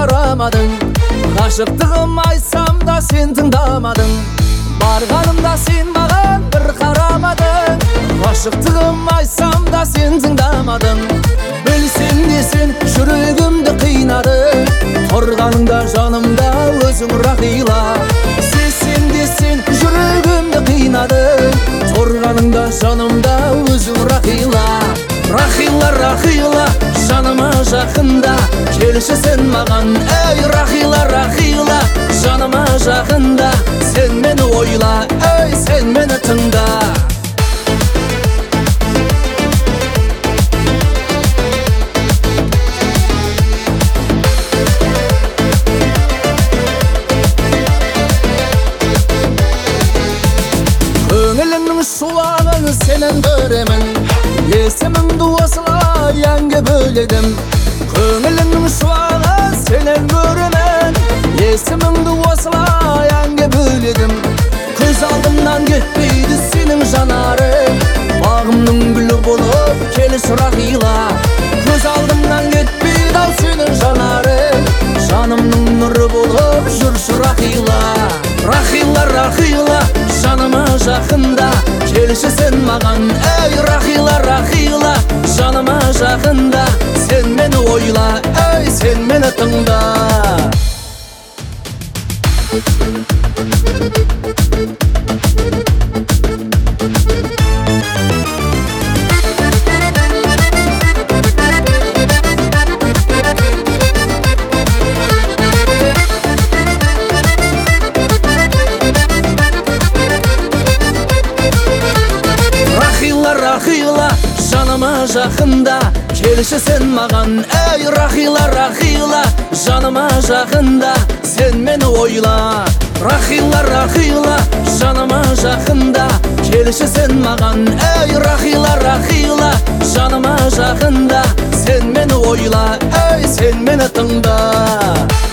қарамадың. Ғашықтығым айтсам да сен тыңдамадың. Барғанымда сен маған бір қарамадың. Ғашықтығым айтсам да сен тыңдамадың. Білсем де сен жүрегімді қинадың. Тұрғаныңда жанымда өзің рахила. Сезсем де сен жүрегімді қинадың. Тұрғаныңда жанымда өзің рахила. Рахила, рахила, жаныма жақында келші сен маған. Ей рахила, рахила, жаныма жақында сен мені ойла, ей сен мені тыңда. Көңіліңнің шуағын сенен көремін. Есіміңді осылай әнге бөледім. Көңіліңнің шуағын сенен көремін. Есіміңді осылай әнге бөледім. Көз алдымнан кетпейді сенің жанарың. Бағымның гүлі болып келші рахила. Көз алдымнан кетпейді ау сенің жанарың. Жанымның нұры болып жүрші рахила. Рахила, рахила, жаныма жақында келші сен маған. Ей рахила, рахила, жаныма жақында сен мені ойла, ей сен мені тыңда. Рахила, жаныма жақында келші сен маған. Ей рахила, рахила, жаныма жақында сен мені ойла. Рахила, рахила, жаныма жақында келші сен маған. Ей рахила, рахила, жаныма жақында сен мені ойла, ей сен мені тыңда.